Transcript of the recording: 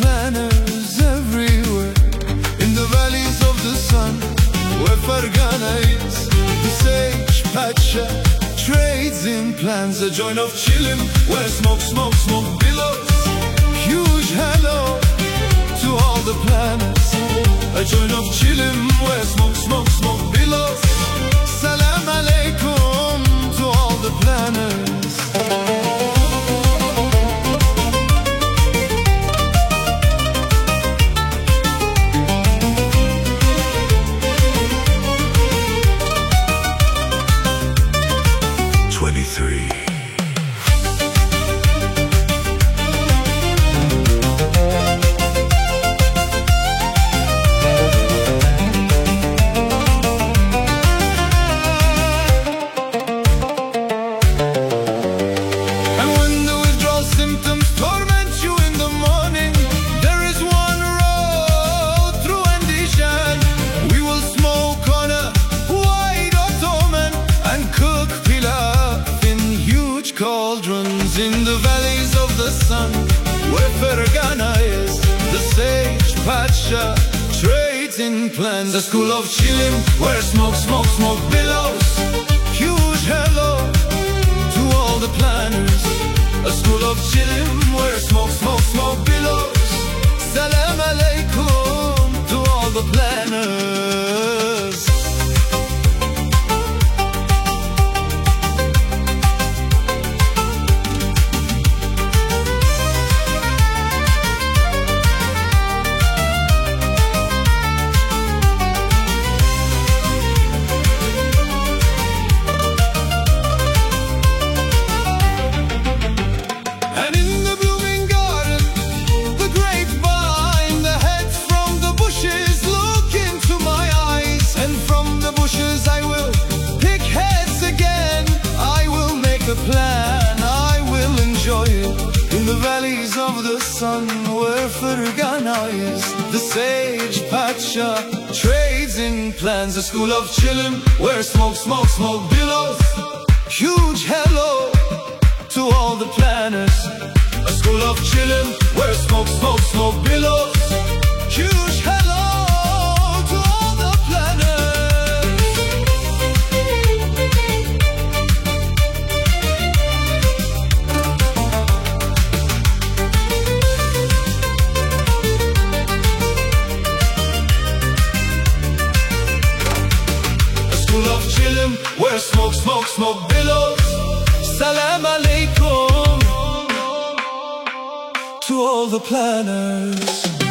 planners everywhere. In the valleys of the sun, where Fergana is, the sage Pacha trades in plans. A joint of chillin', where smoke, smoke, smoke billows. Huge hello to all the planners. A joint of chillin', where smoke, smoke, smoke billows. Salam alaikum to all the planners. Cauldrons in the valleys of the sun, where Fergana is, the sage Pacha trades in plans. A school of chillin', where smoke, smoke, smoke billows. Huge hello to all the planners. A school of chillin', where smoke, smoke, smoke billows. Salam alaikum to all the planners. Plan, I will enjoy it in the valleys of the sun, where Fergana is, the sage Pacha trades in plans. A school of chillin', where smoke, smoke, smoke billows. Huge hello to all the planners. A school of chillin', where smoke, smoke, smoke billows. Huge hello to all the planners. Where smoke, smoke, smoke billows. Salam alaikum to all the planners.